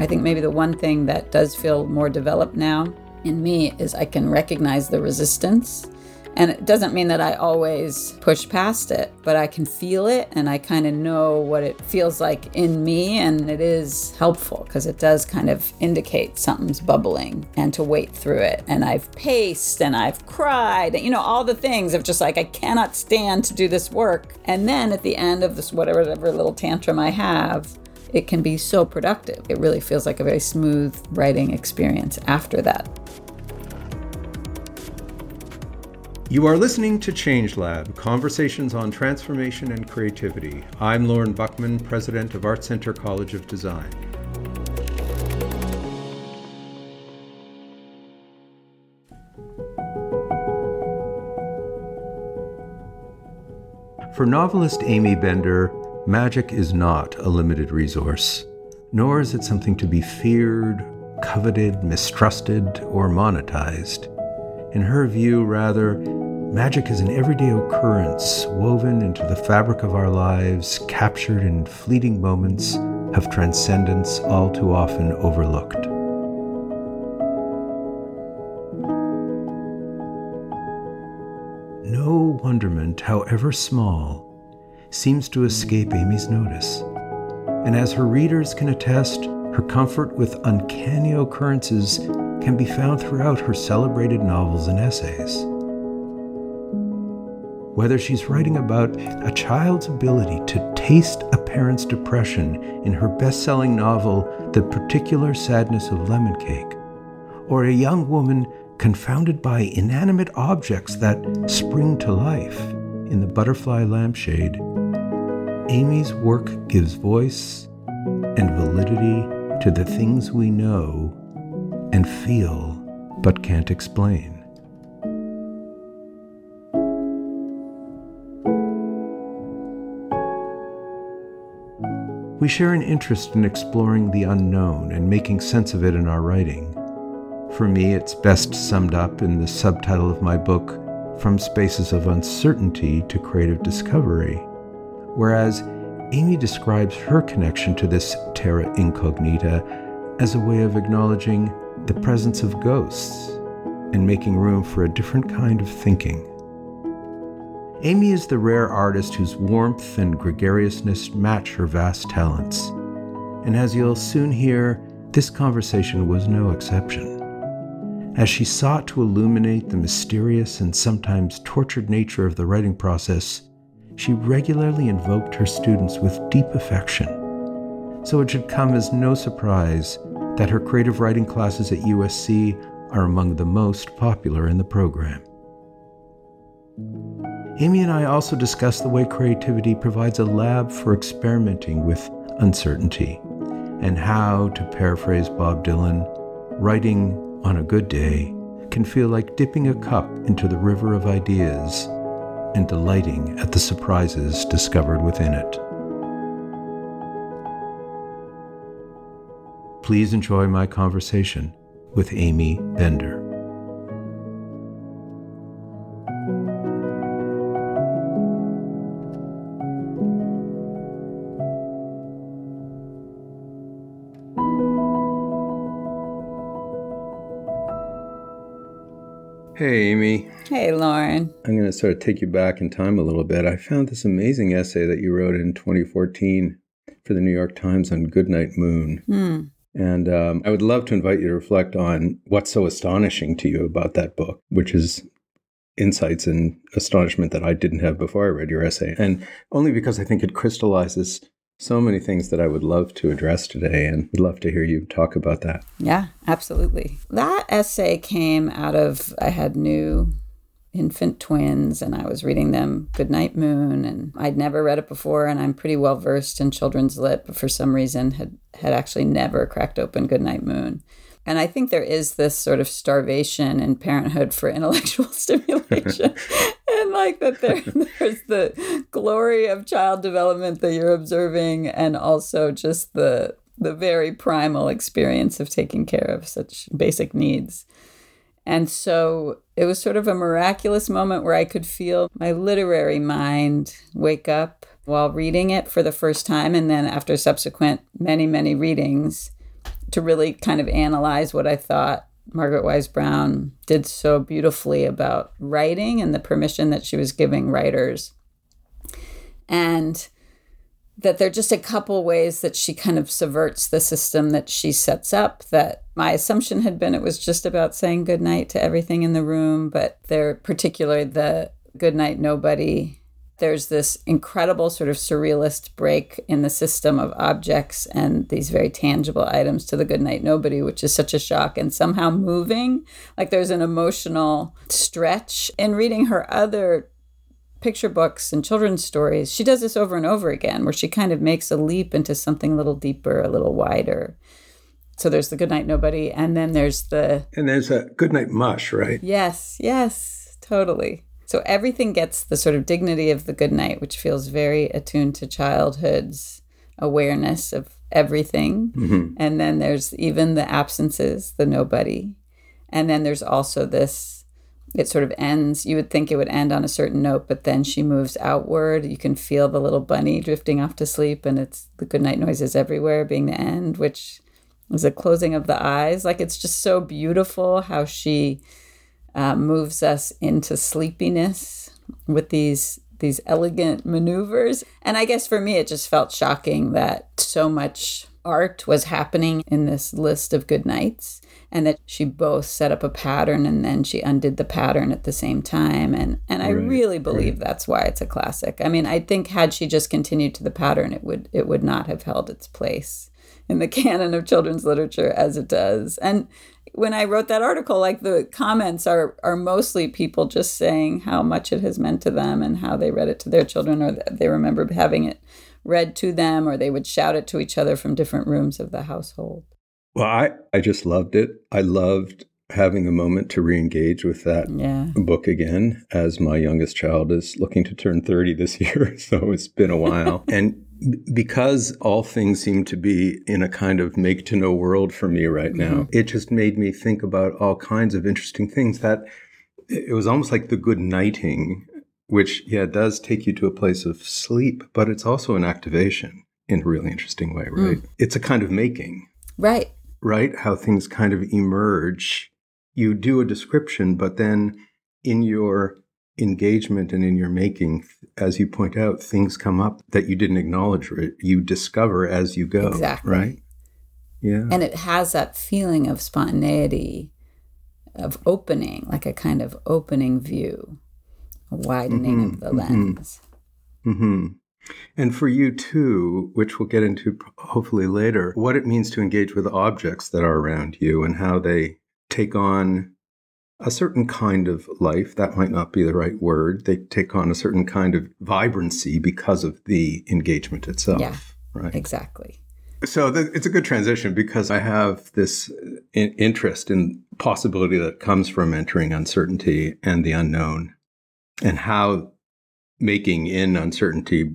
I think maybe the one thing that does feel more developed now in me is I can recognize the resistance. And it doesn't mean that I always push past it, but I can feel it and I kind of know what it feels like in me. And it is helpful because it does kind of indicate something's bubbling and to wait through it. And I've paced and I've cried, all the things of just like, I cannot stand to do this work. And then at the end of this, whatever little tantrum I have, it can be so productive. It really feels like a very smooth writing experience after that. You are listening to Change Lab, Conversations on Transformation and Creativity. I'm Lauren Buckman, President of Art Center College of Design. For novelist Aimee Bender, magic is not a limited resource, nor is it something to be feared, coveted, mistrusted, or monetized. In her view, rather, magic is an everyday occurrence woven into the fabric of our lives, captured in fleeting moments of transcendence all too often overlooked. No wonderment, however small, seems to escape Aimee's notice. And as her readers can attest, her comfort with uncanny occurrences can be found throughout her celebrated novels and essays. Whether she's writing about a child's ability to taste a parent's depression in her best-selling novel, The Particular Sadness of Lemon Cake, or a young woman confounded by inanimate objects that spring to life in The Butterfly Lampshade, Aimee's work gives voice and validity to the things we know and feel but can't explain. We share an interest in exploring the unknown and making sense of it in our writing. For me, it's best summed up in the subtitle of my book, From Spaces of Uncertainty to Creative Discovery, whereas Aimee describes her connection to this terra incognita as a way of acknowledging the presence of ghosts and making room for a different kind of thinking. Aimee is the rare artist whose warmth and gregariousness match her vast talents. And as you'll soon hear, this conversation was no exception. As she sought to illuminate the mysterious and sometimes tortured nature of the writing process, she regularly invoked her students with deep affection. So it should come as no surprise that her creative writing classes at USC are among the most popular in the program. Aimee and I also discussed the way creativity provides a lab for experimenting with uncertainty, and how, to paraphrase Bob Dylan, writing on a good day can feel like dipping a cup into the river of ideas and delighting at the surprises discovered within it. Please enjoy my conversation with Aimee Bender. Hey, Aimee. Hey, Lauren. I'm going to sort of take you back in time a little bit. I found this amazing essay that you wrote in 2014 for the New York Times on Goodnight Moon. And I would love to invite you to reflect on what's so astonishing to you about that book, which is insights and astonishment that I didn't have before I read your essay. And only because I think it crystallizes so many things that I would love to address today, and would love to hear you talk about that. Yeah, absolutely. That essay came out of, I had new infant twins and I was reading them Goodnight Moon, and I'd never read it before, and I'm pretty well versed in children's lit, but for some reason had actually never cracked open Goodnight Moon. And I think there is this sort of starvation in parenthood for intellectual stimulation. And like that there's the glory of child development that you're observing, and also just the very primal experience of taking care of such basic needs. And so it was sort of a miraculous moment where I could feel my literary mind wake up while reading it for the first time. And then after subsequent many, many readings, to really kind of analyze what I thought Margaret Wise Brown did so beautifully about writing and the permission that she was giving writers. And that there are just a couple ways that she kind of subverts the system that she sets up, that my assumption had been it was just about saying goodnight to everything in the room, but there, particularly the Goodnight Nobody, there's this incredible sort of surrealist break in the system of objects and these very tangible items to the Goodnight Nobody, which is such a shock and somehow moving. Like there's an emotional stretch. In reading her other picture books and children's stories, she does this over and over again, where she kind of makes a leap into something a little deeper, a little wider. So there's the Goodnight Nobody, and then there's a Goodnight Mush, right? Yes, totally. So everything gets the sort of dignity of the goodnight, which feels very attuned to childhood's awareness of everything. Mm-hmm. And then there's even the absences, the nobody. And then there's also this, it sort of ends, you would think it would end on a certain note, but then she moves outward. You can feel the little bunny drifting off to sleep, and it's the goodnight noises everywhere being the end, which is a closing of the eyes. Like it's just so beautiful how she moves us into sleepiness with these elegant maneuvers. And I guess for me, it just felt shocking that so much art was happening in this list of good nights, and that she both set up a pattern and then she undid the pattern at the same time. And I really believe that's why it's a classic. I mean, I think had she just continued to the pattern, it would not have held its place in the canon of children's literature as it does. And when I wrote that article, like the comments are mostly people just saying how much it has meant to them and how they read it to their children, or they remember having it read to them, or they would shout it to each other from different rooms of the household. Well, I just loved it. I loved having a moment to re-engage with that book again, as my youngest child is looking to turn 30 this year. So it's been a while. And because all things seem to be in a kind of make-to-know world for me right now, it just made me think about all kinds of interesting things. That it was almost like the good nighting, which, does take you to a place of sleep, but it's also an activation in a really interesting way, right? It's a kind of making. Right? How things kind of emerge. You do a description, but then in your engagement and in your making, as you point out, things come up that you didn't acknowledge, or you discover as you go. Exactly. Right? Yeah. And it has that feeling of spontaneity, of opening, like a kind of opening view, a widening of the lens. Mm-hmm. And for you too, which we'll get into hopefully later, what it means to engage with objects that are around you and how they take on a certain kind of life. That might not be the right word. They take on a certain kind of vibrancy because of the engagement itself. Yeah, right. Exactly. So it's a good transition, because I have this interest in possibility that comes from entering uncertainty and the unknown, and how making in uncertainty,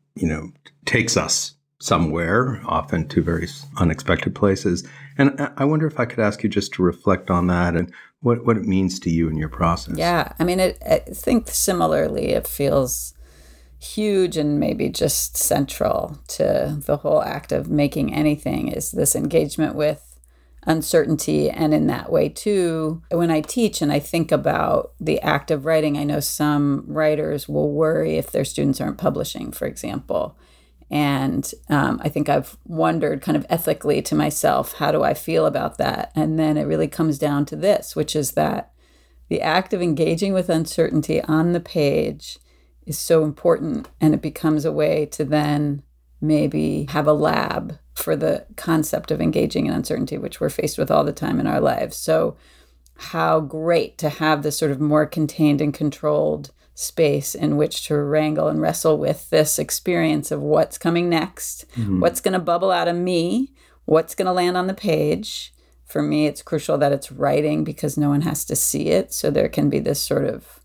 takes us somewhere, often to very unexpected places. And I wonder if I could ask you just to reflect on that and what it means to you in your process. Yeah. I mean, I think similarly, it feels huge and maybe just central to the whole act of making anything, is this engagement with uncertainty. And in that way, too, when I teach and I think about the act of writing, I know some writers will worry if their students aren't publishing, for example. And I think I've wondered kind of ethically to myself, how do I feel about that? And then it really comes down to this, which is that the act of engaging with uncertainty on the page is so important. And it becomes a way to then maybe have a lab for the concept of engaging in uncertainty, which we're faced with all the time in our lives. So how great to have this sort of more contained and controlled space in which to wrangle and wrestle with this experience of what's coming next, what's going to bubble out of me, what's going to land on the page. For me, it's crucial that it's writing because no one has to see it. So there can be this sort of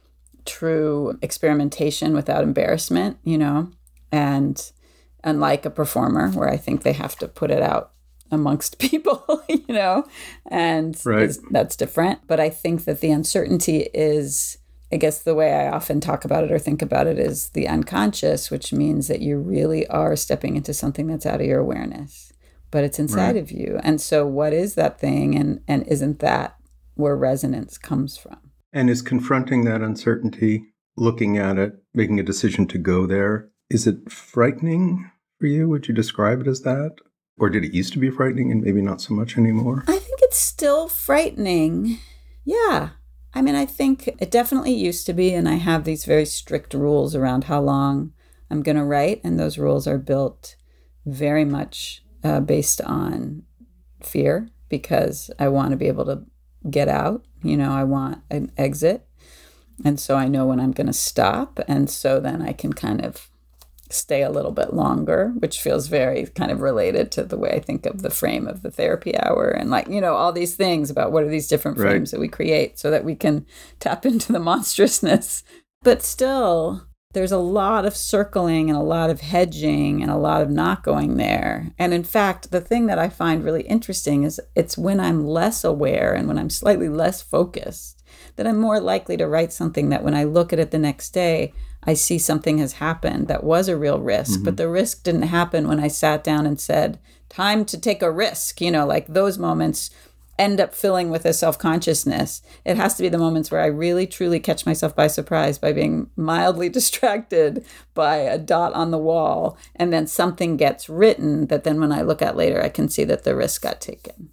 true experimentation without embarrassment, and unlike a performer where I think they have to put it out amongst people, and that's different. But I think that the uncertainty is, I guess the way I often talk about it or think about it, is the unconscious, which means that you really are stepping into something that's out of your awareness. but it's inside Right. of you. And so what is that thing? And isn't that where resonance comes from? And is confronting that uncertainty, looking at it, making a decision to go there, is it frightening for you? Would you describe it as that? Or did it used to be frightening and maybe not so much anymore? I think it's still frightening. Yeah. I mean, I think it definitely used to be, and I have these very strict rules around how long I'm going to write, and those rules are built very much based on fear, because I want to be able to get out. I want an exit. And so I know when I'm going to stop. And so then I can kind of stay a little bit longer, which feels very kind of related to the way I think of the frame of the therapy hour and all these things about what are these different frames that we create so that we can tap into the monstrousness. But still, there's a lot of circling and a lot of hedging and a lot of not going there. And in fact, the thing that I find really interesting is it's when I'm less aware and when I'm slightly less focused that I'm more likely to write something that when I look at it the next day, I see something has happened that was a real risk, but the risk didn't happen when I sat down and said, time to take a risk. Those moments end up filling with a self-consciousness. It has to be the moments where I really, truly catch myself by surprise by being mildly distracted by a dot on the wall. And then something gets written that then when I look at later, I can see that the risk got taken.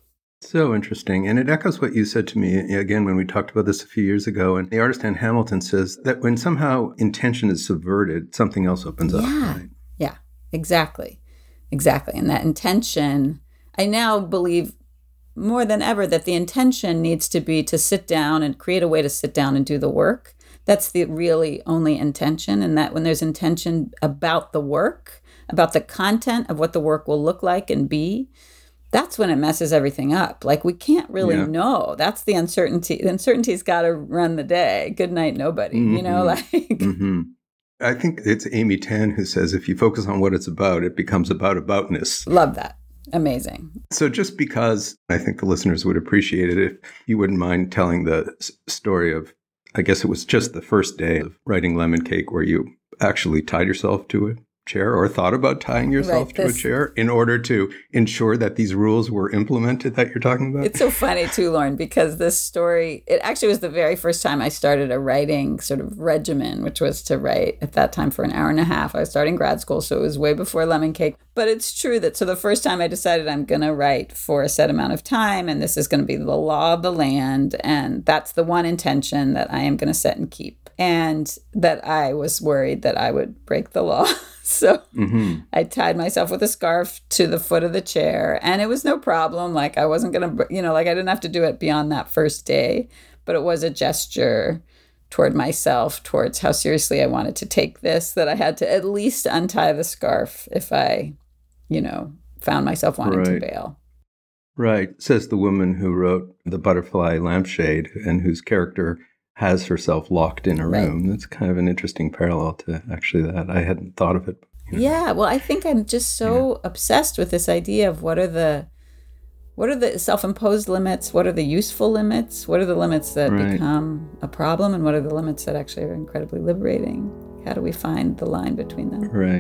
So interesting. And it echoes what you said to me, again, when we talked about this a few years ago. And the artist Anne Hamilton says that when somehow intention is subverted, something else opens up. Right? Yeah, exactly. And that intention, I now believe more than ever that the intention needs to be to sit down and create a way to sit down and do the work. That's the really only intention. And that when there's intention about the work, about the content of what the work will look like and be, that's when it messes everything up. We can't really know. That's the uncertainty. The uncertainty's got to run the day. Good night, nobody. I think it's Amy Tan who says, if you focus on what it's about, it becomes about aboutness. Love that. Amazing. So just because I think the listeners would appreciate it, if you wouldn't mind telling the story of, I guess it was just the first day of writing Lemon Cake where you actually tied yourself to a chair or thought about tying yourself to a chair in order to ensure that these rules were implemented that you're talking about? It's so funny too, Lauren, because this story, it actually was the very first time I started a writing sort of regimen, which was to write at that time for an hour and a half. I was starting grad school, so it was way before Lemon Cake. But it's true that, so the first time I decided I'm going to write for a set amount of time, and this is going to be the law of the land, and that's the one intention that I am going to set and keep. And that I was worried that I would break the law. So I tied myself with a scarf to the foot of the chair, and it was no problem. I wasn't going to, I didn't have to do it beyond that first day, but it was a gesture toward myself, towards how seriously I wanted to take this, that I had to at least untie the scarf if I, found myself wanting to bail. Right. Says the woman who wrote The Butterfly Lampshade and whose character has herself locked in a room. Right. That's kind of an interesting parallel to actually that. I hadn't thought of it. Yeah, well, I think I'm just so obsessed with this idea of what are the self-imposed limits, what are the useful limits, what are the limits that become a problem, and what are the limits that actually are incredibly liberating? How do we find the line between them? Right.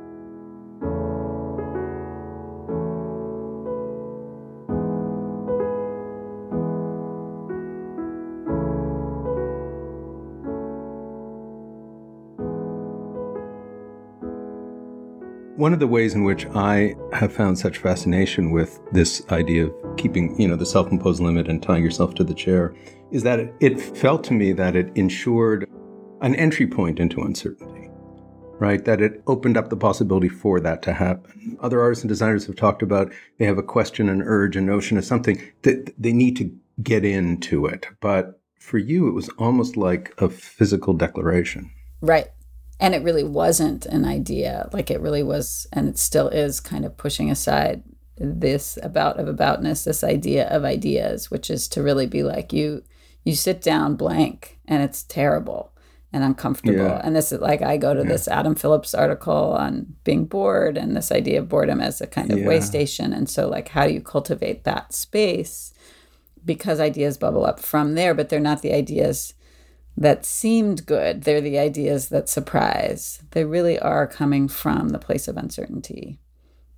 One of the ways in which I have found such fascination with this idea of keeping, the self-imposed limit and tying yourself to the chair is that it felt to me that it ensured an entry point into uncertainty, right? That it opened up the possibility for that to happen. Other artists and designers have talked about they have a question, an urge, a notion of something that they need to get into it. But for you, it was almost like a physical declaration. Right. And it really wasn't an idea. It really was, and it still is, kind of pushing aside this aboutness, this idea of ideas, which is to really be you sit down blank and it's terrible and uncomfortable. Yeah. And this is I go to this Adam Phillips article on being bored and this idea of boredom as a kind of way station. And so how do you cultivate that space? Because ideas bubble up from there, but they're not the ideas that seemed good. They're the ideas that surprise. They really are coming from the place of uncertainty.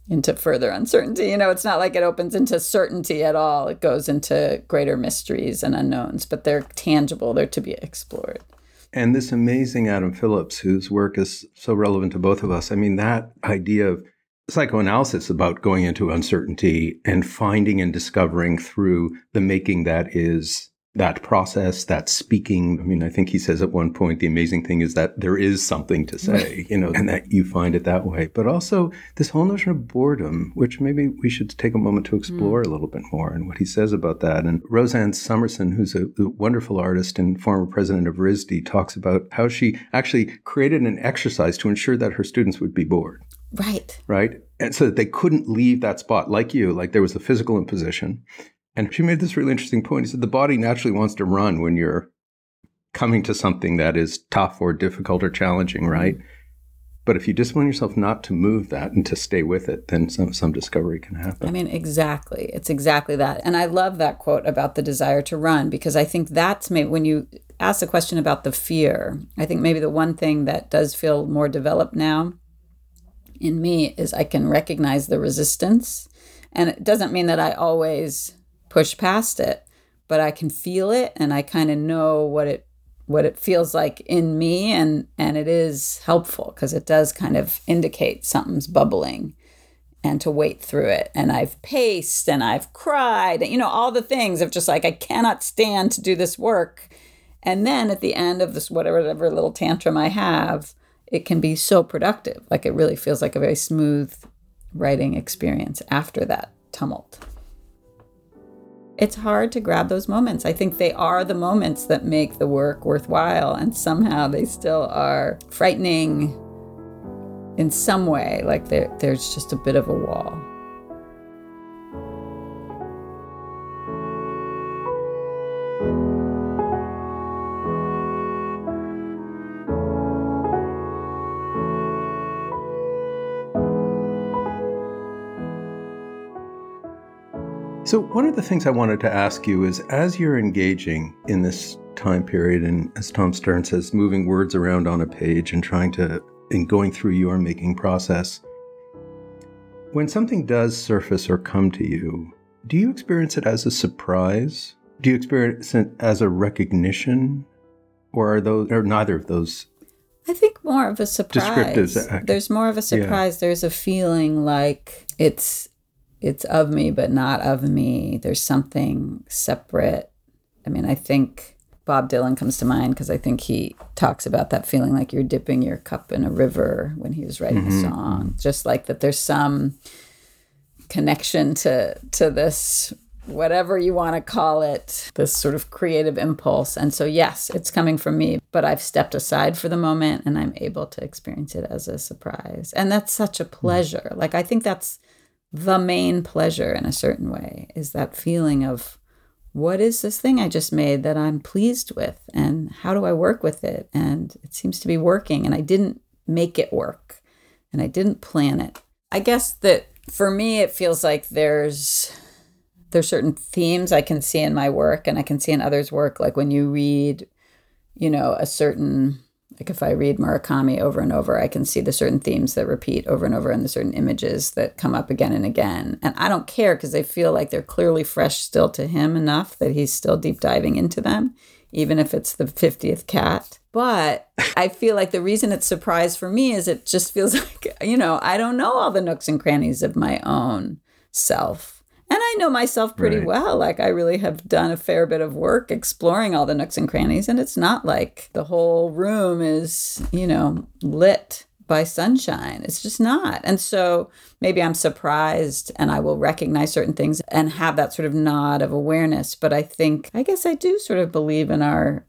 into further uncertainty. It's not like it opens into certainty at all. It goes into greater mysteries and unknowns, but they're tangible. They're to be explored. And this amazing Adam Phillips, whose work is so relevant to both of us, I mean, that idea of psychoanalysis about going into uncertainty and finding and discovering through the making that is that process, that speaking. I mean, I think he says at one point, the amazing thing is that there is something to say, and that you find it that way. But also this whole notion of boredom, which maybe we should take a moment to explore a little bit more, and what he says about that. And Roseanne Somerson, who's a wonderful artist and former president of RISD, talks about how she actually created an exercise to ensure that her students would be bored. Right. And so that they couldn't leave that spot, like you, like there was a physical imposition. And she made this really interesting point. He said, the body naturally wants to run when you're coming to something that is tough or difficult or challenging, right? But if you discipline yourself not to move that and to stay with it, then some discovery can happen. I mean, exactly. It's exactly that. And I love that quote about the desire to run, because I think that's maybe when you ask the question about the fear, I think maybe the one thing that does feel more developed now in me is I can recognize the resistance. And it doesn't mean that I always push past it, but I can feel it, and I kind of know what it feels like in me, and it is helpful because it does kind of indicate something's bubbling, and to wait through it. And I've paced and I've cried, all the things of just like, I cannot stand to do this work. And then at the end of this, whatever little tantrum I have, it can be so productive. Like it really feels like a very smooth writing experience after that tumult. It's hard to grab those moments. I think they are the moments that make the work worthwhile, and somehow they still are frightening in some way, like there's just a bit of a wall. So one of the things I wanted to ask you is, as you're engaging in this time period, and as Tom Stern says, moving words around on a page and going through your making process, when something does surface or come to you, do you experience it as a surprise? Do you experience it as a recognition? Or are neither of those? I think more of a surprise. There's more of a surprise. Yeah. There's a feeling like it's of me, but not of me. There's something separate. I mean, I think Bob Dylan comes to mind because I think he talks about that feeling like you're dipping your cup in a river when he was writing a song. Just like that there's some connection to this, whatever you want to call it, this sort of creative impulse. And so, yes, it's coming from me, but I've stepped aside for the moment and I'm able to experience it as a surprise. And that's such a pleasure. Like, I think that's the main pleasure in a certain way, is that feeling of, what is this thing I just made that I'm pleased with, and how do I work with it? And it seems to be working, and I didn't make it work, and I didn't plan it. I guess that for me, it feels like there's certain themes I can see in my work and I can see in others' work. Like when you read, a certain, like if I read Murakami over and over, I can see the certain themes that repeat over and over and the certain images that come up again and again. And I don't care because they feel like they're clearly fresh still to him enough that he's still deep diving into them, even if it's the 50th cat. But I feel like the reason it's surprise for me is it just feels like, I don't know all the nooks and crannies of my own self. And I know myself pretty well. Like I really have done a fair bit of work exploring all the nooks and crannies. And it's not like the whole room is, lit by sunshine. It's just not. And so maybe I'm surprised and I will recognize certain things and have that sort of nod of awareness. But I guess I do sort of believe in our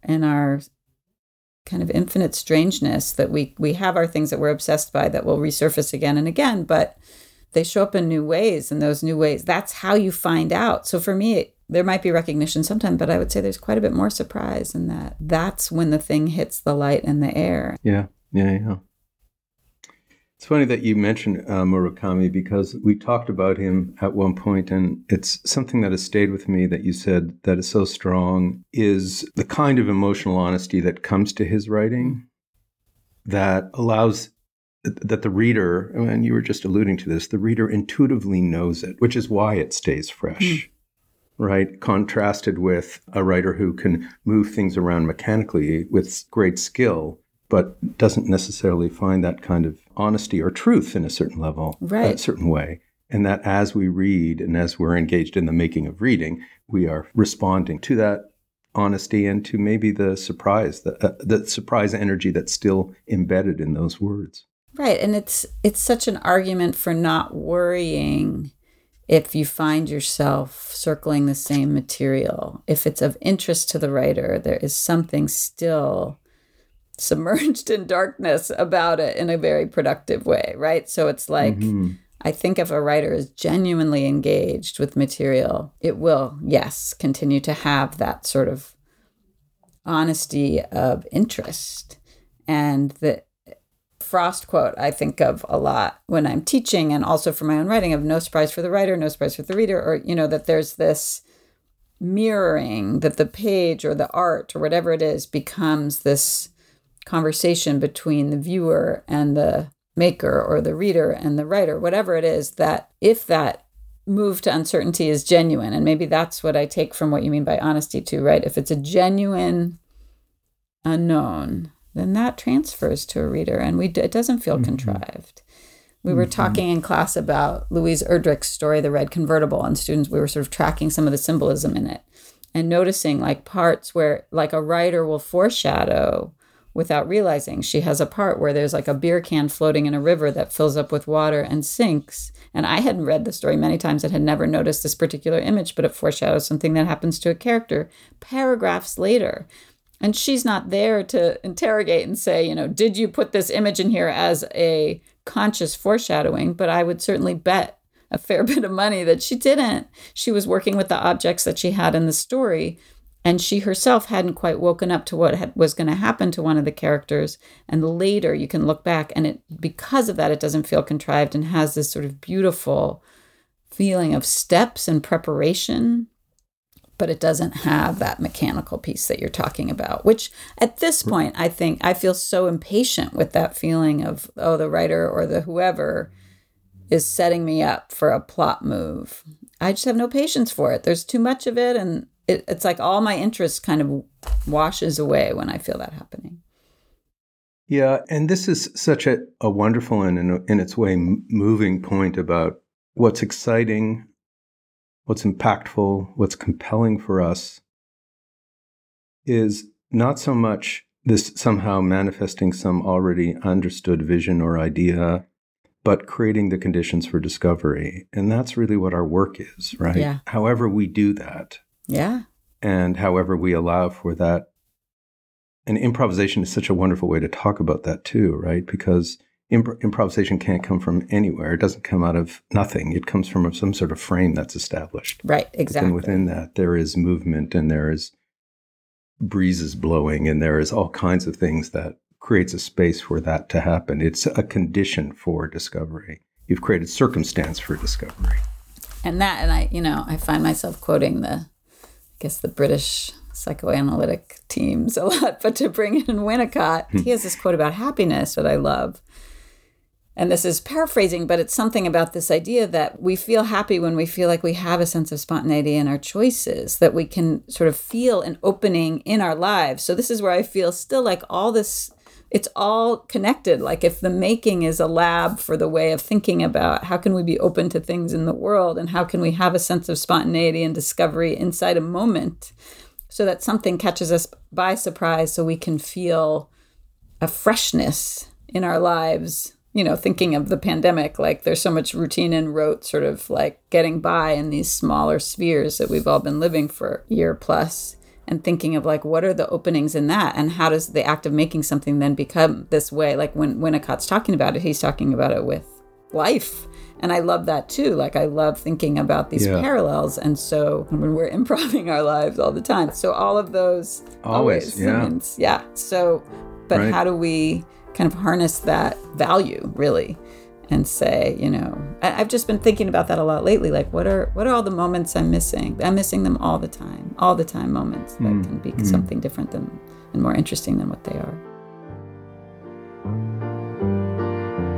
kind of infinite strangeness, that we have our things that we're obsessed by that will resurface again and again, but they show up in new ways, and those new ways, that's how you find out. So for me, there might be recognition sometimes, but I would say there's quite a bit more surprise in that. That's when the thing hits the light and the air. Yeah. It's funny that you mentioned Murakami, because we talked about him at one point, and it's something that has stayed with me that you said that is so strong, is the kind of emotional honesty that comes to his writing that allows that the reader, and you were just alluding to this, the reader intuitively knows it, which is why it stays fresh, right? Contrasted with a writer who can move things around mechanically with great skill, but doesn't necessarily find that kind of honesty or truth in a certain level, right, a certain way. And that as we read and as we're engaged in the making of reading, we are responding to that honesty and to maybe the surprise, the surprise energy that's still embedded in those words. Right. And it's such an argument for not worrying if you find yourself circling the same material. If it's of interest to the writer, there is something still submerged in darkness about it in a very productive way, right? So it's like, I think if a writer is genuinely engaged with material, it will, yes, continue to have that sort of honesty of interest. And the Frost quote I think of a lot when I'm teaching, and also for my own writing, of no surprise for the writer, no surprise for the reader, or, that there's this mirroring, that the page or the art or whatever it is becomes this conversation between the viewer and the maker, or the reader and the writer, whatever it is, that if that move to uncertainty is genuine, and maybe that's what I take from what you mean by honesty too, right? If it's a genuine unknown, then that transfers to a reader, and it doesn't feel contrived. We were talking in class about Louise Erdrich's story, The Red Convertible, and students, we were sort of tracking some of the symbolism in it and noticing like parts where like a writer will foreshadow without realizing. She has a part where there's like a beer can floating in a river that fills up with water and sinks. And I hadn't read the story many times and had never noticed this particular image, but it foreshadows something that happens to a character paragraphs later. And she's not there to interrogate and say, did you put this image in here as a conscious foreshadowing? But I would certainly bet a fair bit of money that she didn't. She was working with the objects that she had in the story, and she herself hadn't quite woken up to what was going to happen to one of the characters. And later you can look back, and because of that, it doesn't feel contrived and has this sort of beautiful feeling of steps and preparation, but it doesn't have that mechanical piece that you're talking about, which at this point, I think I feel so impatient with that feeling of, the writer or the whoever is setting me up for a plot move. I just have no patience for it. There's too much of it, and it's like all my interest kind of washes away when I feel that happening. Yeah, and this is such a wonderful and in its way moving point about what's exciting, what's impactful, what's compelling for us is not so much this somehow manifesting some already understood vision or idea, but creating the conditions for discovery. And that's really what our work is, right? Yeah. However we do that. Yeah. And however we allow for that. And improvisation is such a wonderful way to talk about that too, right? Because improvisation can't come from anywhere. It doesn't come out of nothing. It comes from some sort of frame that's established. Right, exactly. And within that, there is movement, and there is breezes blowing, and there is all kinds of things that creates a space for that to happen. It's a condition for discovery. You've created circumstance for discovery. And I find myself quoting the British psychoanalytic teams a lot, but to bring in Winnicott, he has this quote about happiness that I love. And this is paraphrasing, but it's something about this idea that we feel happy when we feel like we have a sense of spontaneity in our choices, that we can sort of feel an opening in our lives. So this is where I feel still like all this, it's all connected. Like if the making is a lab for the way of thinking about how can we be open to things in the world, and how can we have a sense of spontaneity and discovery inside a moment, so that something catches us by surprise, so we can feel a freshness in our lives. Thinking of the pandemic, like there's so much routine and rote sort of like getting by in these smaller spheres that we've all been living for a year plus, and thinking of like, what are the openings in that? And how does the act of making something then become this way? Like when Winnicott's talking about it, he's talking about it with life. And I love that too. Like I love thinking about these parallels. And so when we're improving our lives all the time. So all of those always. Yeah. So, but right. How do we kind of harness that value really and say, I've just been thinking about that a lot lately. Like what are all the moments I'm missing? I'm missing them all the time moments that can be something different than and more interesting than what they are.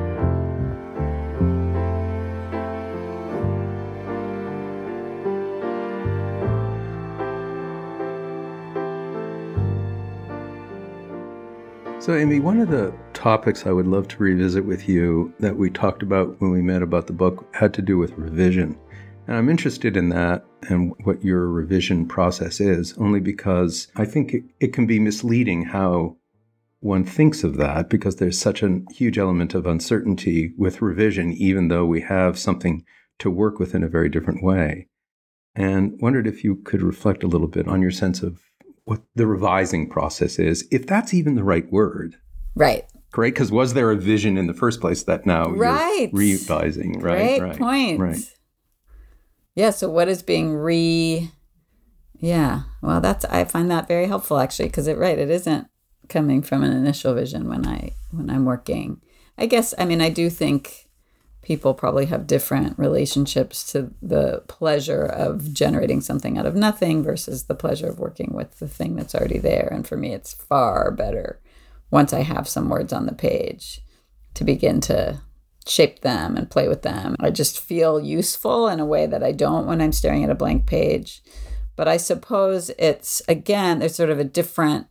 So, Amy, one of the topics I would love to revisit with you that we talked about when we met about the book had to do with revision. And I'm interested in that and what your revision process is, only because I think it can be misleading how one thinks of that, because there's such a huge element of uncertainty with revision, even though we have something to work with in a very different way. And wondered if you could reflect a little bit on your sense of what the revising process is, if that's even the right word. Right. Great, because was there a vision in the first place that now you're revising? Right. Great point. Right. Yeah, so what is being Yeah, well, I find that very helpful, actually, because it isn't coming from an initial vision when I'm working. I guess, I do think people probably have different relationships to the pleasure of generating something out of nothing versus the pleasure of working with the thing that's already there. And for me, it's far better once I have some words on the page to begin to shape them and play with them. I just feel useful in a way that I don't when I'm staring at a blank page. But I suppose it's, again, there's sort of a different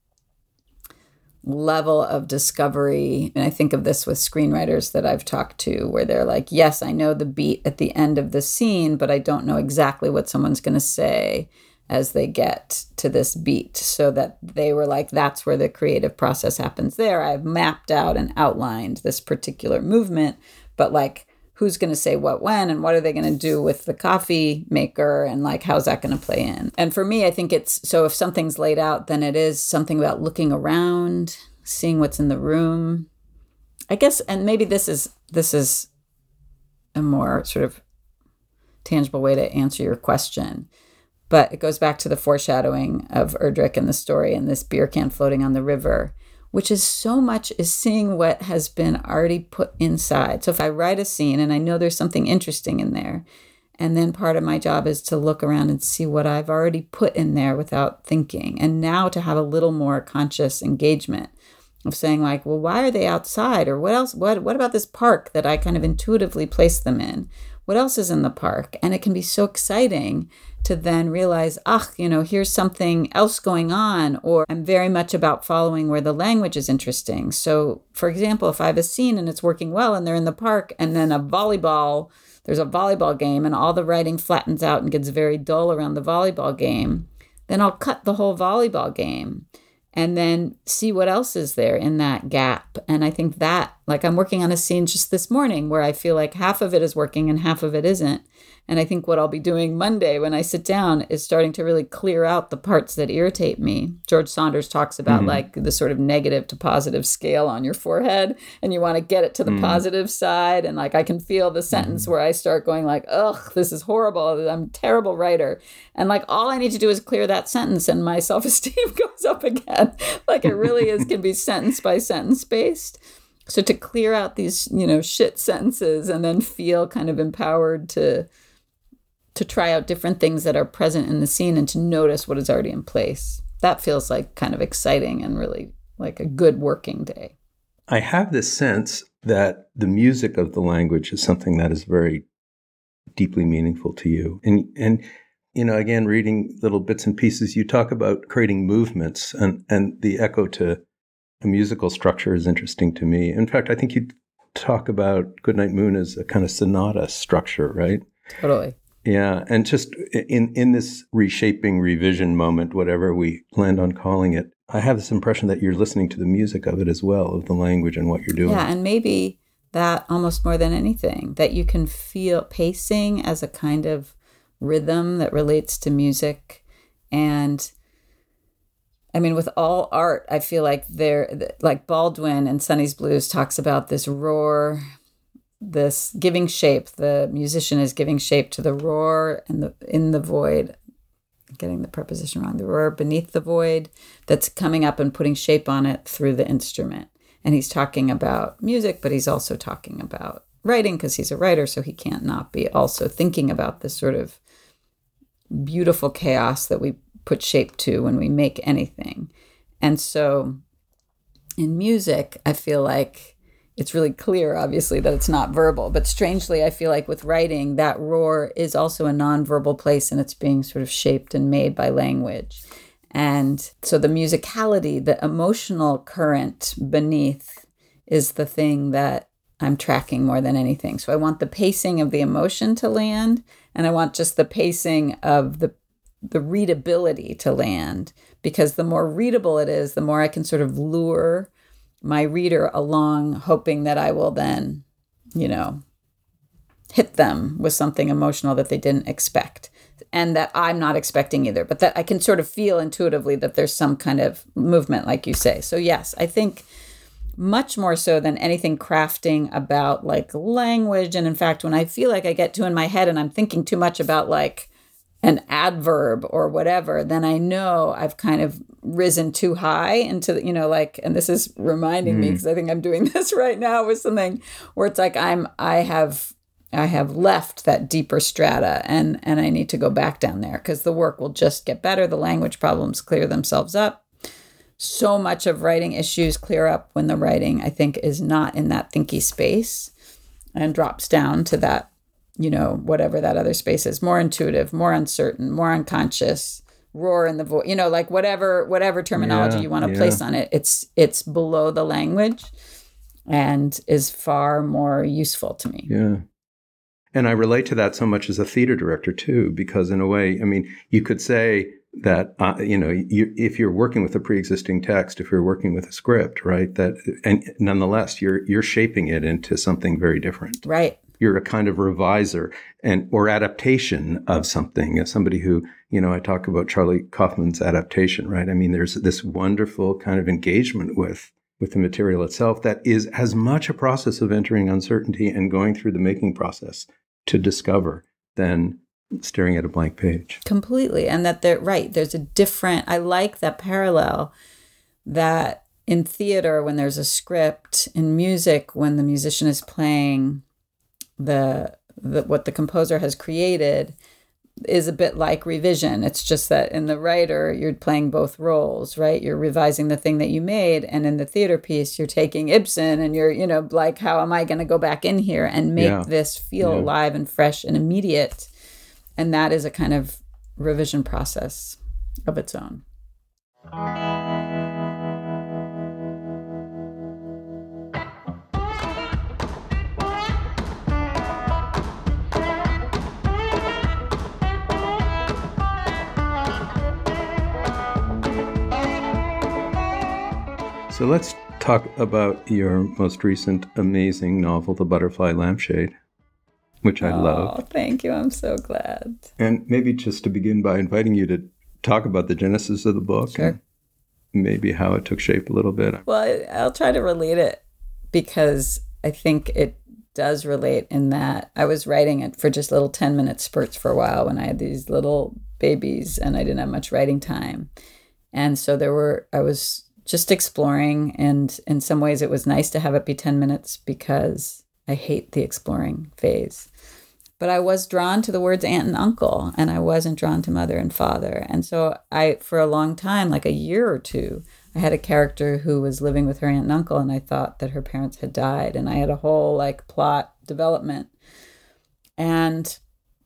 level of discovery. And I think of this with screenwriters that I've talked to, where they're like, yes, I know the beat at the end of the scene, but I don't know exactly what someone's going to say as they get to this beat. So that they were like, that's where the creative process happens there. I've mapped out and outlined this particular movement, but like, who's going to say what when, and what are they going to do with the coffee maker, and like, how's that going to play in? And for me, I think it's, so if something's laid out, then it is something about looking around, seeing what's in the room, I guess. And maybe this is a more sort of tangible way to answer your question, but it goes back to the foreshadowing of Erdrich and the story and this beer can floating on the river, which is so much is seeing what has been already put inside. So if I write a scene and I know there's something interesting in there, and then part of my job is to look around and see what I've already put in there without thinking. And now to have a little more conscious engagement of saying like, well, why are they outside? Or what else? What about this park that I kind of intuitively placed them in? What else is in the park? And it can be so exciting to then realize, here's something else going on, or I'm very much about following where the language is interesting. So, for example, if I have a scene and it's working well and they're in the park, and then there's a volleyball game and all the writing flattens out and gets very dull around the volleyball game, then I'll cut the whole volleyball game and then see what else is there in that gap. And I think that, like, I'm working on a scene just this morning where I feel like half of it is working and half of it isn't. And I think what I'll be doing Monday when I sit down is starting to really clear out the parts that irritate me. George Saunders talks about like the sort of negative to positive scale on your forehead, and you want to get it to the positive side. And like, I can feel the sentence where I start going like, ugh, this is horrible. I'm a terrible writer. And like, all I need to do is clear that sentence and my self-esteem goes up again. Like, it really can be sentence by sentence based. So to clear out these, shit sentences and then feel kind of empowered to try out different things that are present in the scene and to notice what is already in place. That feels like kind of exciting and really like a good working day. I have this sense that the music of the language is something that is very deeply meaningful to you. And again, reading little bits and pieces, you talk about creating movements, and the echo to a musical structure is interesting to me. In fact, I think you talk about Goodnight Moon as a kind of sonata structure, right? Totally. Yeah, and just in this reshaping, revision moment, whatever we land on calling it, I have this impression that you're listening to the music of it as well, of the language and what you're doing. Yeah, and maybe that almost more than anything, that you can feel pacing as a kind of rhythm that relates to music. And with all art, I feel like like Baldwin in Sonny's Blues talks about this roar, this giving shape. The musician is giving shape to the roar and in the void, getting the preposition wrong, the roar beneath the void that's coming up and putting shape on it through the instrument. And he's talking about music, but he's also talking about writing because he's a writer, so he can't not be also thinking about this sort of beautiful chaos that we put shape to when we make anything. And so in music, I feel like it's really clear, obviously, that it's not verbal. But strangely, I feel like with writing, that roar is also a nonverbal place, and it's being sort of shaped and made by language. And so the musicality, the emotional current beneath is the thing that I'm tracking more than anything. So I want the pacing of the emotion to land, and I want just the pacing of the readability to land, because the more readable it is, the more I can sort of lure my reader along, hoping that I will then, hit them with something emotional that they didn't expect, and that I'm not expecting either, but that I can sort of feel intuitively that there's some kind of movement, like you say. So yes, I think much more so than anything crafting about like language. And in fact, when I feel like I get too in my head and I'm thinking too much about like an adverb or whatever, then I know I've kind of risen too high into, and this is reminding me, because I think I'm doing this right now with something where it's like I have left that deeper strata, and I need to go back down there, because the work will just get better. The language problems clear themselves up. So much of writing issues clear up when the writing, I think, is not in that thinky space and drops down to that, whatever that other space is, more intuitive, more uncertain, more unconscious, roar in the voice, like whatever terminology you want to place on it. It's below the language and is far more useful to me. Yeah. And I relate to that so much as a theater director too, because in a way, I mean, you could say that, if you're working with a pre-existing text, if you're working with a script, right, and nonetheless, you're shaping it into something very different. Right. You're a kind of reviser or adaptation of something. As somebody who, I talk about Charlie Kaufman's adaptation, right? I mean, there's this wonderful kind of engagement with the material itself that is as much a process of entering uncertainty and going through the making process to discover than staring at a blank page. Completely. And that there's a different, I like that parallel that in theater, when there's a script, in music, when the musician is playing the what the composer has created, is a bit like revision. It's just that in the writer, you're playing both roles, right? You're revising the thing that you made. And in the theater piece, you're taking Ibsen and you're, like, how am I going to go back in here and make this feel alive and fresh and immediate? And that is a kind of revision process of its own. So let's talk about your most recent amazing novel, The Butterfly Lampshade, which I love. Oh, thank you. I'm so glad. And maybe just to begin by inviting you to talk about the genesis of the book. Sure. And maybe how it took shape a little bit. Well, I'll try to relate it, because I think it does relate in that I was writing it for just little 10-minute spurts for a while when I had these little babies and I didn't have much writing time. And so I was just exploring, and in some ways it was nice to have it be 10 minutes because I hate the exploring phase. But I was drawn to the words aunt and uncle, and I wasn't drawn to mother and father. And so for a long time, like a year or two, I had a character who was living with her aunt and uncle, and I thought that her parents had died. And I had a whole plot development. And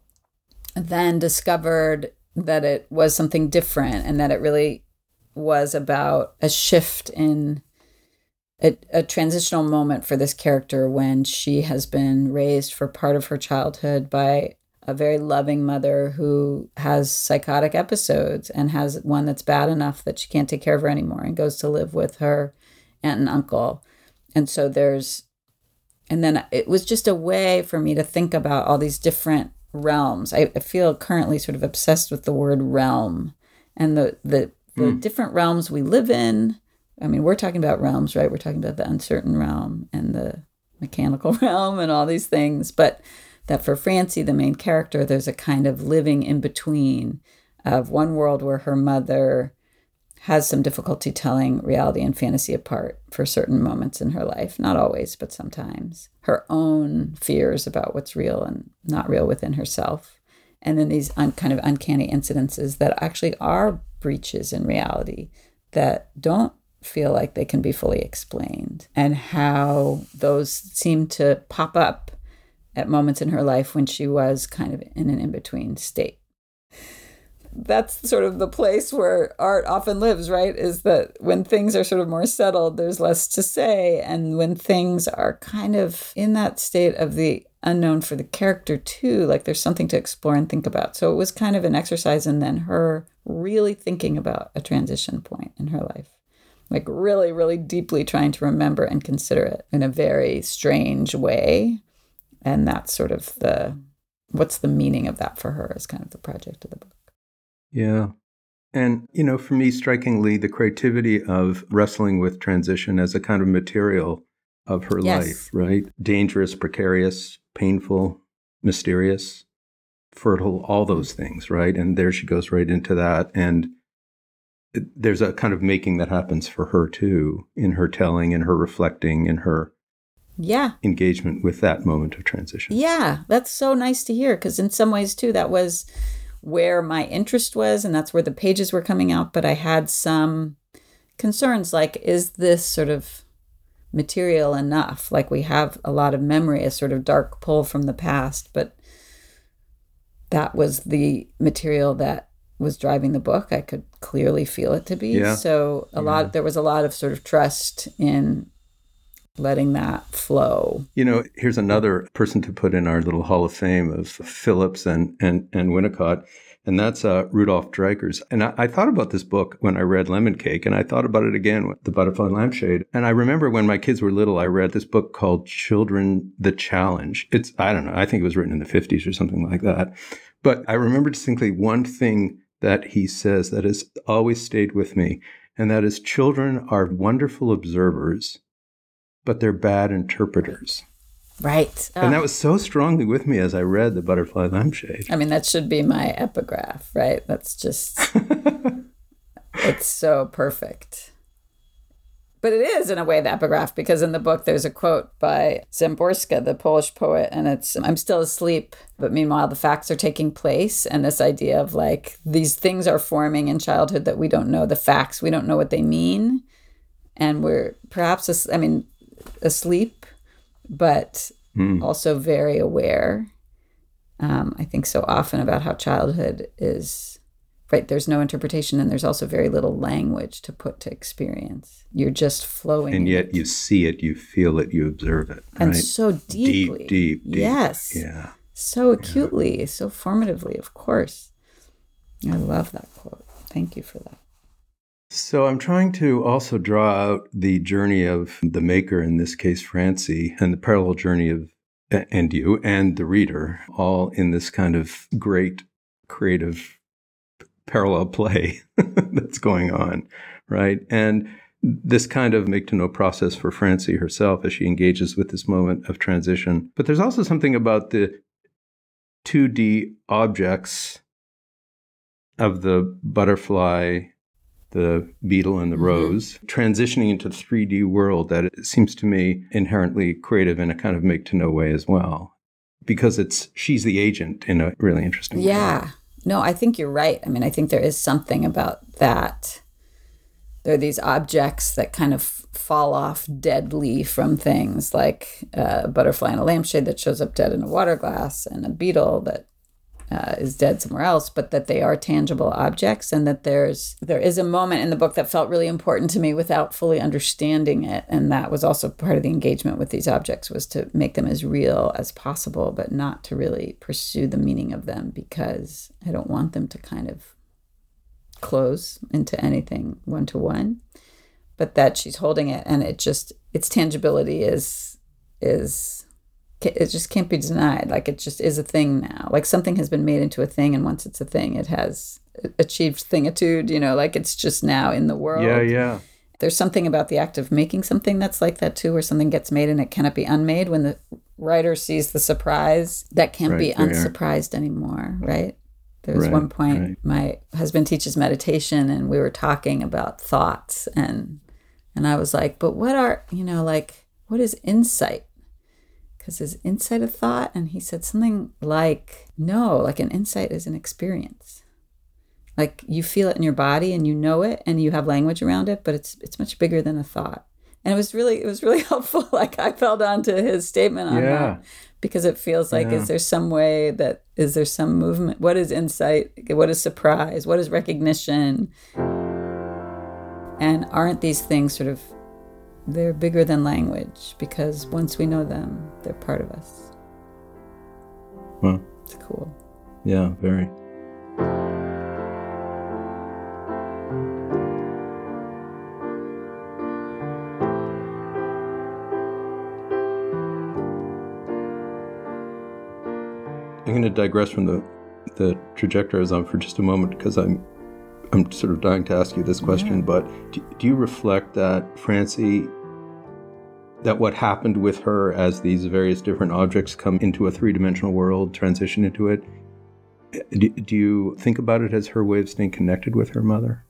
then discovered that it was something different, and that it really was about a shift in a transitional moment for this character when she has been raised for part of her childhood by a very loving mother who has psychotic episodes and has one that's bad enough that she can't take care of her anymore and goes to live with her aunt and uncle. And so and then it was just a way for me to think about all these different realms. I feel currently sort of obsessed with the word realm and the different realms we live in. I mean, we're talking about realms, right? We're talking about the uncertain realm and the mechanical realm and all these things. But that for Francie, the main character, there's a kind of living in between of one world where her mother has some difficulty telling reality and fantasy apart for certain moments in her life. Not always, but sometimes. Her own fears about what's real and not real within herself. And then these kind of uncanny incidences that actually are breaches in reality that don't feel like they can be fully explained, and how those seem to pop up at moments in her life when she was kind of in an in-between state. that's sort of the place where art often lives, right? Is that when things are sort of more settled, there's less to say. And when things are kind of in that state of the unknown for the character too, like there's something to explore and think about. So it was kind of an exercise in then her really thinking about a transition point in her life. Like really, really deeply trying to remember and consider it in a very strange way. And that's sort of what's the meaning of that for her is kind of the project of the book. Yeah. And, for me, strikingly, the creativity of wrestling with transition as a kind of material of her life, right? Dangerous, precarious, painful, mysterious, fertile, all those things, right? And there she goes right into that. And there's a kind of making that happens for her too, in her telling, in her reflecting, in her engagement with that moment of transition. Yeah, that's so nice to hear, because in some ways too, that was where my interest was, and that's where the pages were coming out. But I had some concerns, like, is this sort of material enough? Like, we have a lot of memory, a sort of dark pull from the past, but that was the material that was driving the book. I could clearly feel it to be. Yeah. So there was a lot of sort of trust in letting that flow. Here's another person to put in our little Hall of Fame of Phillips and Winnicott, and that's Rudolf Dreikurs. And I thought about this book when I read Lemon Cake, and I thought about it again with The Butterfly Lampshade. And I remember when my kids were little, I read this book called Children, the Challenge. I don't know, I think it was written in the 50s or something like that. But I remember distinctly one thing that he says that has always stayed with me, and that is, children are wonderful observers, but they're bad interpreters. Right. And that was so strongly with me as I read The Butterfly Lampshade. I mean, that should be my epigraph, right? That's just, it's so perfect. But it is, in a way, the epigraph, because in the book there's a quote by Szymborska, the Polish poet, and it's, I'm still asleep, but meanwhile the facts are taking place. And this idea of like, these things are forming in childhood that we don't know the facts, we don't know what they mean. And we're perhaps, asleep, but also very aware. I think so often about how childhood is, right, there's no interpretation, and there's also very little language to put to experience. You're just flowing. And yet you see it, you feel it, you observe it. And right? so deeply. Deep. Yes. Yeah. So acutely, so formatively, of course. I love that quote. Thank you for that. So I'm trying to also draw out the journey of the maker, in this case, Francie, and the parallel journey of and you and the reader, all in this kind of great creative parallel play that's going on, right? And this kind of make-to-know process for Francie herself as she engages with this moment of transition. But there's also something about the 2D objects of the butterfly, the beetle, and the rose, transitioning into the 3D world that it seems to me inherently creative in a kind of make-to-know way as well. Because she's the agent in a really interesting way. Yeah. No, I think you're right. I mean, I think there is something about that. There are these objects that kind of fall off deadly from things, like a butterfly in a lampshade that shows up dead in a water glass, and a beetle that is dead somewhere else, but that they are tangible objects, and that there is a moment in the book that felt really important to me without fully understanding it. And that was also part of the engagement with these objects, was to make them as real as possible, but not to really pursue the meaning of them, because I don't want them to kind of close into anything one-to-one, but that she's holding it, and its tangibility is it just can't be denied. Like, it just is a thing now. Like, something has been made into a thing, and once it's a thing, it has achieved thingitude, like it's just now in the world. Yeah. There's something about the act of making something that's like that too, where something gets made and it cannot be unmade. When the writer sees the surprise, that can't be unsurprised anymore, right? There was one point, my husband teaches meditation, and we were talking about thoughts, and I was like, but what is insight? Because is insight a thought? And he said something like, no, like an insight is an experience. Like, you feel it in your body and you know it and you have language around it, but it's much bigger than a thought. And it was really helpful. Like I felt onto his statement on that because it feels like, is there some movement? What is insight? What is surprise? What is recognition? And aren't these things sort of, they're bigger than language because once we know them, they're part of us. Well, it's cool. Yeah, very. I'm going to digress from the trajectory I was on for just a moment because I'm sort of dying to ask you this question. But do you reflect that Francie, that what happened with her as these various different objects come into a three-dimensional world, transition into it, do you think about it as her way of staying connected with her mother?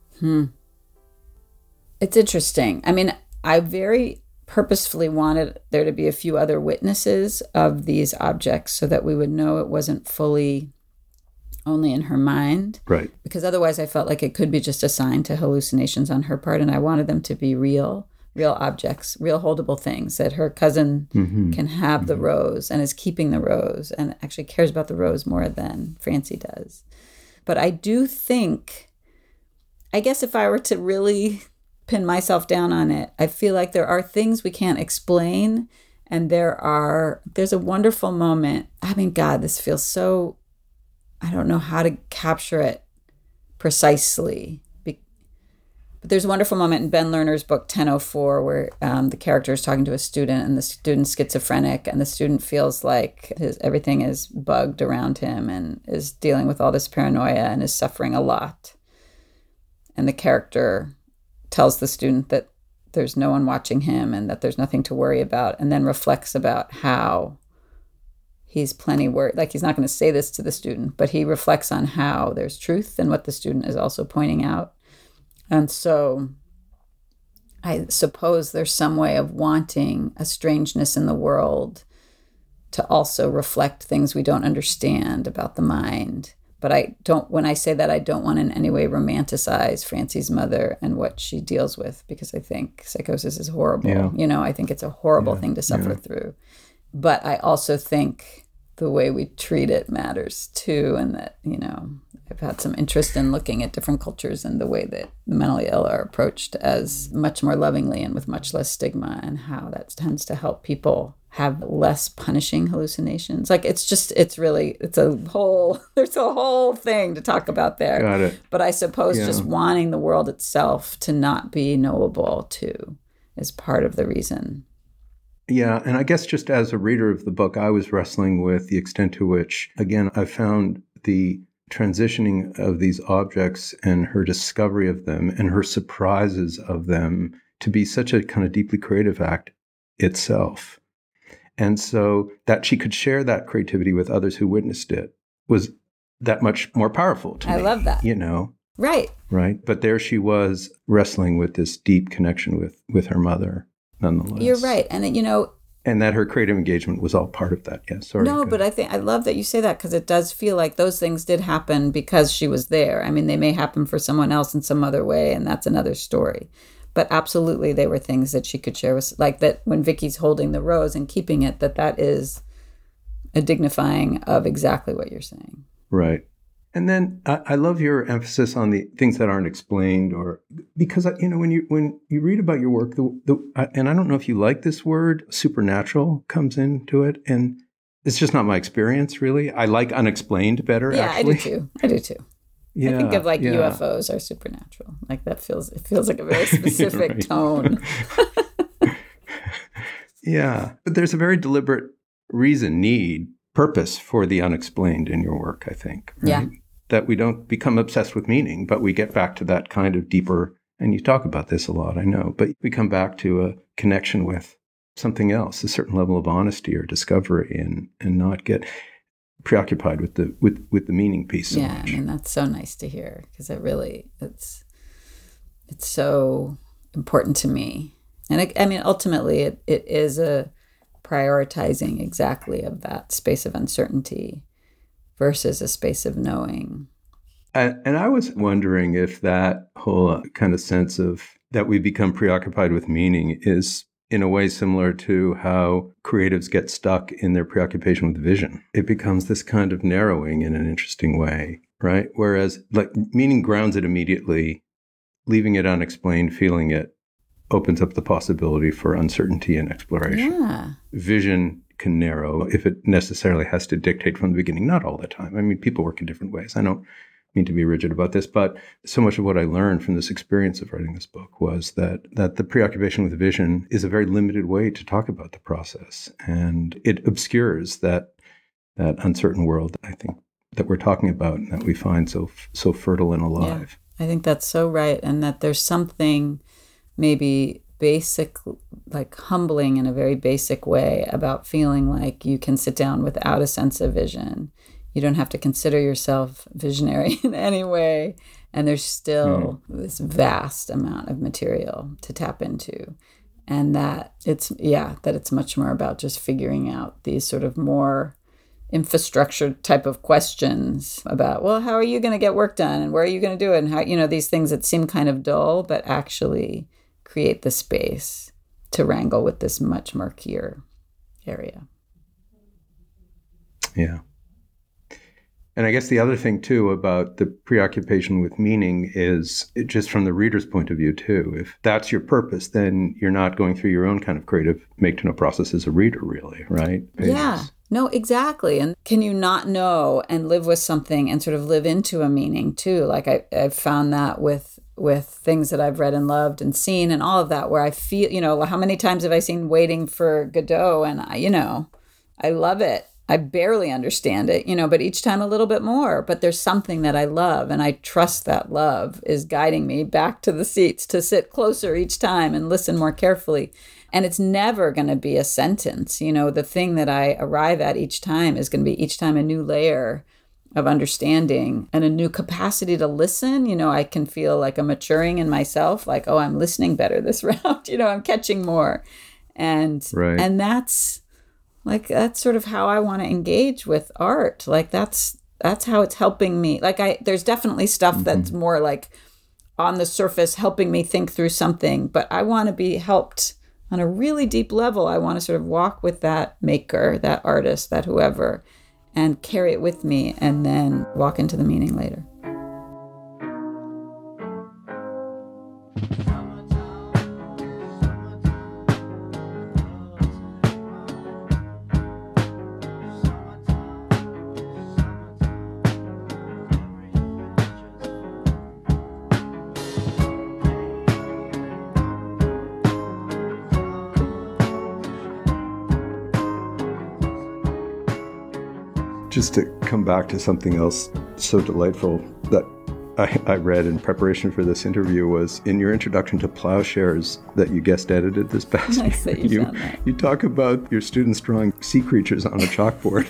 It's interesting. I mean, I very purposefully wanted there to be a few other witnesses of these objects so that we would know it wasn't fully only in her mind. Right. Because otherwise I felt like it could be just a sign to hallucinations on her part, and I wanted them to be real objects, real holdable things, that her cousin can have the rose and is keeping the rose and actually cares about the rose more than Francie does. But I do think, I guess if I were to really pin myself down on it, I feel like there are things we can't explain, and there's a wonderful moment. I mean, God, this feels so, I don't know how to capture it precisely. But there's a wonderful moment in Ben Lerner's book 1004 where the character is talking to a student, and the student's schizophrenic, and the student feels like everything is bugged around him and is dealing with all this paranoia and is suffering a lot. And the character tells the student that there's no one watching him and that there's nothing to worry about, and then reflects about how he's plenty worried. Like, he's not going to say this to the student, but he reflects on how there's truth in what the student is also pointing out. And so I suppose there's some way of wanting a strangeness in the world to also reflect things we don't understand about the mind. But when I say that, I don't want in any way romanticize Francie's mother and what she deals with, because I think psychosis is horrible. Yeah. I think it's a horrible thing to suffer through. But I also think the way we treat it matters too, and that, I've had some interest in looking at different cultures and the way that the mentally ill are approached as much more lovingly and with much less stigma, and how that tends to help people have less punishing hallucinations. Like, there's a whole thing to talk about there. Got it. But I suppose just wanting the world itself to not be knowable too is part of the reason. Yeah, and I guess just as a reader of the book, I was wrestling with the extent to which, again, I found the transitioning of these objects and her discovery of them and her surprises of them to be such a kind of deeply creative act itself. And so that she could share that creativity with others who witnessed it was that much more powerful to me. I love that. Right. Right. But there she was wrestling with this deep connection with her mother, nonetheless. You're right. And and that her creative engagement was all part of that. Yes. Sorry. No, but I love that you say that, because it does feel like those things did happen because she was there. I mean, they may happen for someone else in some other way, and that's another story. But absolutely, they were things that she could share with, like that when Vicky's holding the rose and keeping it, that is a dignifying of exactly what you're saying. Right. And then I love your emphasis on the things that aren't explained, or because when you read about your work, and I don't know if you like this word, supernatural comes into it, and it's just not my experience really. I like unexplained better. Yeah, actually. I do too. Yeah, I think of UFOs are supernatural. Like it feels like a very specific tone. Yeah, but there's a very deliberate purpose for the unexplained in your work, I think. Right? Yeah. That we don't become obsessed with meaning, but we get back to that kind of deeper, and you talk about this a lot, I know, but we come back to a connection with something else, a certain level of honesty or discovery, and not get preoccupied with the meaning piece so much. I mean, that's so nice to hear, because it's so important to me. And ultimately it is a prioritizing exactly of that space of uncertainty versus a space of knowing. And I was wondering if that whole kind of sense of that we become preoccupied with meaning is in a way similar to how creatives get stuck in their preoccupation with vision. It becomes this kind of narrowing in an interesting way, right? Whereas like meaning grounds it immediately, leaving it unexplained, feeling it opens up the possibility for uncertainty and exploration. Yeah. Vision can narrow if it necessarily has to dictate from the beginning. Not all the time. I mean, people work in different ways. I don't mean to be rigid about this, but so much of what I learned from this experience of writing this book was that the preoccupation with vision is a very limited way to talk about the process. And it obscures that uncertain world, I think, that we're talking about and that we find so fertile and alive. Yeah, I think that's so right. And that there's something maybe basic, like humbling in a very basic way about feeling like you can sit down without a sense of vision. You don't have to consider yourself visionary in any way. And there's still this vast amount of material to tap into. And that it's much more about just figuring out these sort of more infrastructure type of questions about, well, how are you going to get work done? And where are you going to do it? And how, these things that seem kind of dull, but actually create the space to wrangle with this much murkier area. Yeah. And I guess the other thing, too, about the preoccupation with meaning is just from the reader's point of view, too. If that's your purpose, then you're not going through your own kind of creative make-to-know process as a reader, really, right? Yeah. No, exactly. And can you not know and live with something and sort of live into a meaning, too? Like I've found that with things that I've read and loved and seen and all of that, where I feel, how many times have I seen Waiting for Godot? And, I love it. I barely understand it, but each time a little bit more. But there's something that I love, and I trust that love is guiding me back to the seats to sit closer each time and listen more carefully. And it's never going to be a sentence. The thing that I arrive at each time is going to be each time a new layer of understanding and a new capacity to listen. I can feel like I'm maturing in myself, like, oh, I'm listening better this round. I'm catching more. And that's sort of how I want to engage with art. Like that's how it's helping me. Like there's definitely stuff that's more like on the surface helping me think through something, but I want to be helped on a really deep level. I want to sort of walk with that maker, that artist, that whoever, and carry it with me and then walk into the meaning later. Just to come back to something else so delightful that I read in preparation for this interview was in your introduction to Plowshares that you guest edited this past nice year. That you found that. You talk about your students drawing sea creatures on a chalkboard.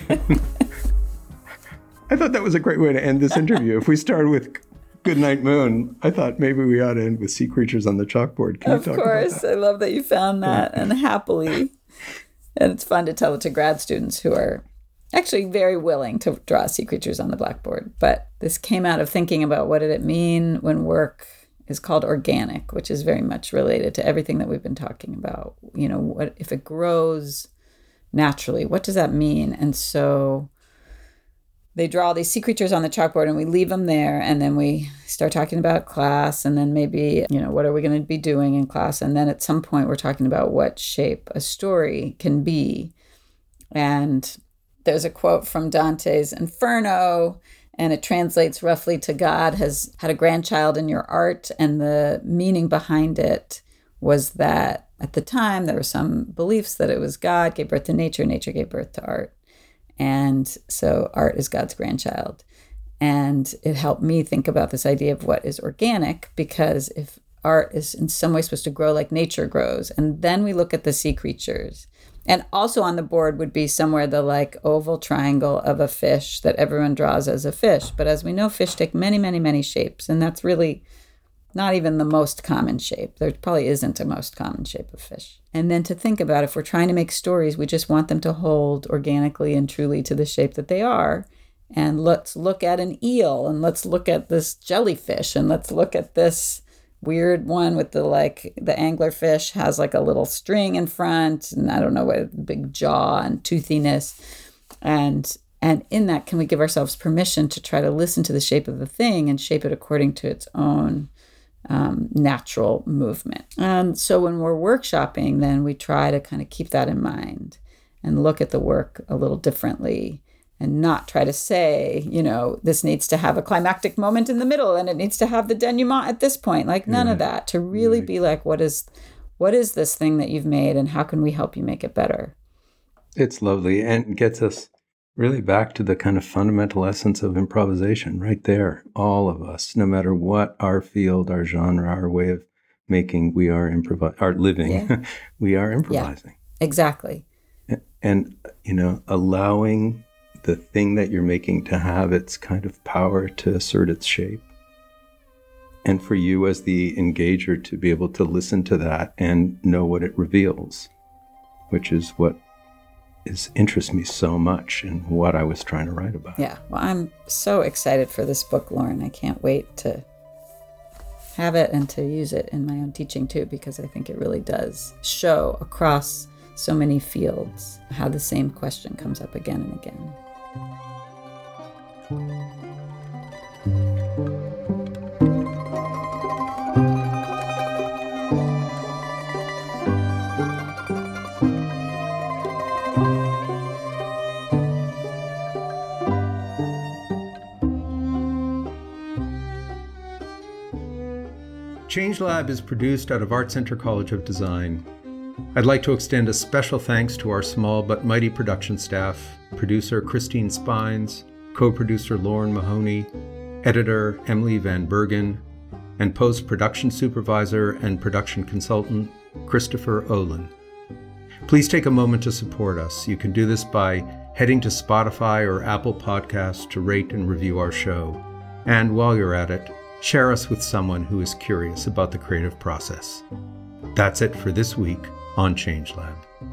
I thought that was a great way to end this interview. If we started with Goodnight Moon, I thought maybe we ought to end with sea creatures on the chalkboard. Can you talk about that? Of course. I love that you found that, and happily. And it's fun to tell it to grad students who are actually very willing to draw sea creatures on the blackboard. But this came out of thinking about what did it mean when work is called organic, which is very much related to everything that we've been talking about. What if it grows naturally? What does that mean? And so they draw all these sea creatures on the chalkboard and we leave them there. And then we start talking about class and then maybe, what are we going to be doing in class? And then at some point we're talking about what shape a story can be. And there's a quote from Dante's Inferno, and it translates roughly to God has had a grandchild in your art. And the meaning behind it was that at the time there were some beliefs that it was God gave birth to nature, nature gave birth to art. And so art is God's grandchild. And it helped me think about this idea of what is organic, because if art is in some way supposed to grow like nature grows, and then we look at the sea creatures. And also on the board would be somewhere the like oval triangle of a fish that everyone draws as a fish. But as we know, fish take many, many, many shapes. And that's really not even the most common shape. There probably isn't a most common shape of fish. And then to think about if we're trying to make stories, we just want them to hold organically and truly to the shape that they are. And let's look at an eel, and let's look at this jellyfish, and let's look at this weird one with the anglerfish has like a little string in front, and I don't know what, big jaw and toothiness. And in that, can we give ourselves permission to try to listen to the shape of the thing and shape it according to its own natural movement? And so when we're workshopping, then we try to kind of keep that in mind and look at the work a little differently, and not try to say, this needs to have a climactic moment in the middle and it needs to have the denouement at this point. Like none of that. To really be like, what is this thing that you've made, and how can we help you make it better? It's lovely, and gets us really back to the kind of fundamental essence of improvisation right there. All of us, no matter what our field, our genre, our way of making, we are our living, we are improvising. Yeah, exactly. And, allowing the thing that you're making to have its kind of power to assert its shape. And for you as the engager to be able to listen to that and know what it reveals, which is what interests me so much in what I was trying to write about. Yeah, well, I'm so excited for this book, Lauren. I can't wait to have it and to use it in my own teaching too, because I think it really does show across so many fields how the same question comes up again and again. ChangeLab is produced out of Art Center College of Design. I'd like to extend a special thanks to our small but mighty production staff, producer Christine Spines, co-producer Lauren Mahoney, editor Emily Van Bergen, and post-production supervisor and production consultant Christopher Olin. Please take a moment to support us. You can do this by heading to Spotify or Apple Podcasts to rate and review our show. And while you're at it, share us with someone who is curious about the creative process. That's it for this week on ChangeLab.